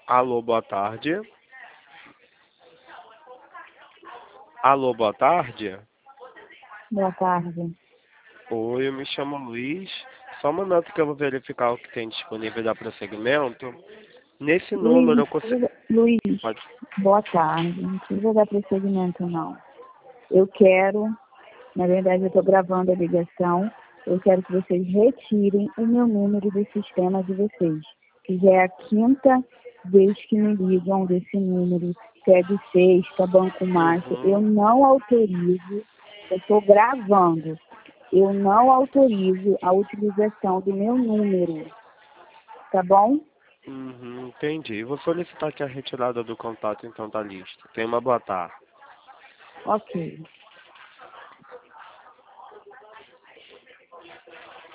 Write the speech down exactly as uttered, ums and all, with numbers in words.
Alô, boa tarde. Alô, boa tarde. Boa tarde. Oi, eu me chamo Luiz. Só um momento que eu vou verificar o que tem disponível da prosseguimento. Nesse Luiz, número não eu consigo... precisa, Luiz, Pode... boa tarde. Não precisa dar prosseguimento, não. Eu quero, na verdade, eu estou gravando a ligação. Eu quero que vocês retirem o meu número do sistema de vocês. Que já é a quinta vez que me ligam desse número. Sede Sexta, Banco Master. Eu Uhum, não autorizo, eu estou gravando. Eu não autorizo a utilização do meu número. Tá bom? uhum, entendi. Vou solicitar aqui a retirada do contato então da lista. Tenha uma boa tarde. Ok.